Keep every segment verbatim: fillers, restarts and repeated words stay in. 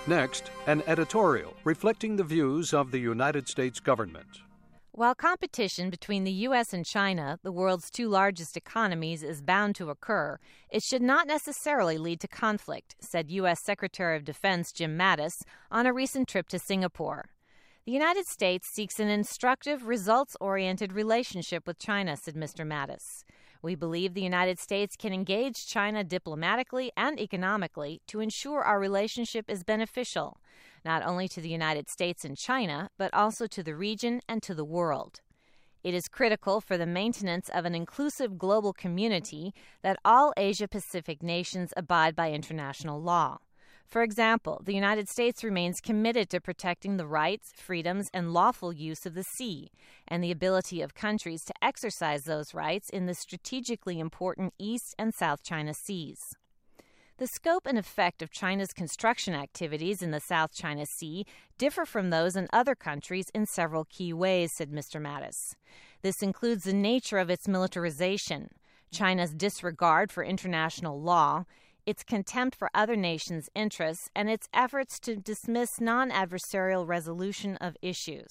Next, an editorial reflecting the views of the United States government. While competition between the U S and China, the world's two largest economies, is bound to occur, it should not necessarily lead to conflict, said U S Secretary of Defense Jim Mattis on a recent trip to Singapore. The United States seeks an instructive, results-oriented relationship with China, said Mister Mattis. We believe the United States can engage China diplomatically and economically to ensure our relationship is beneficial, not only to the United States and China, but also to the region and to the world. It is critical for the maintenance of an inclusive global community that all Asia-Pacific nations abide by international law. For example, the United States remains committed to protecting the rights, freedoms, and lawful use of the sea, and the ability of countries to exercise those rights in the strategically important East and South China Seas. The scope and effect of China's construction activities in the South China Sea differ from those in other countries in several key ways, said Mister Mattis. This includes the nature of its militarization, China's disregard for international law, its contempt for other nations' interests, and its efforts to dismiss non-adversarial resolution of issues.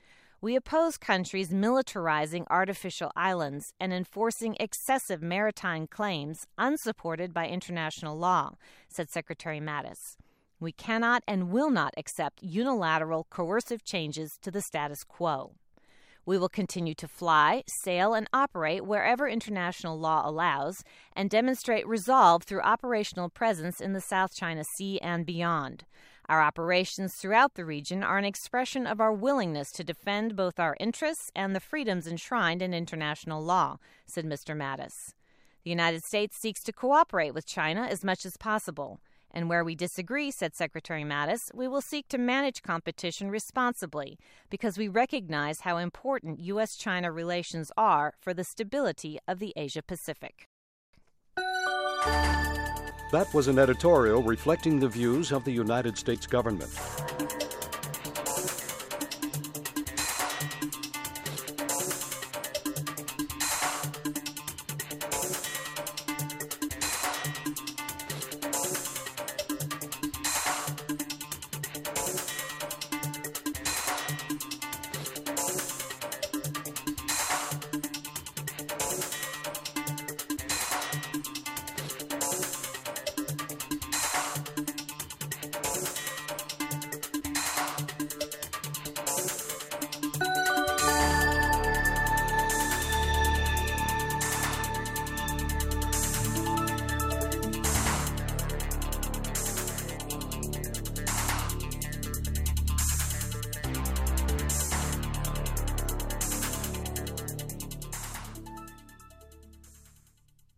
We oppose countries militarizing artificial islands and enforcing excessive maritime claims unsupported by international law, said Secretary Mattis. We cannot and will not accept unilateral coercive changes to the status quo. We will continue to fly, sail, and operate wherever international law allows and demonstrate resolve through operational presence in the South China Sea and beyond. Our operations throughout the region are an expression of our willingness to defend both our interests and the freedoms enshrined in international law, said Mister Mattis. The United States seeks to cooperate with China as much as possible. And where we disagree, said Secretary Mattis, we will seek to manage competition responsibly because we recognize how important U S China relations are for the stability of the Asia-Pacific. That was an editorial reflecting the views of the United States government.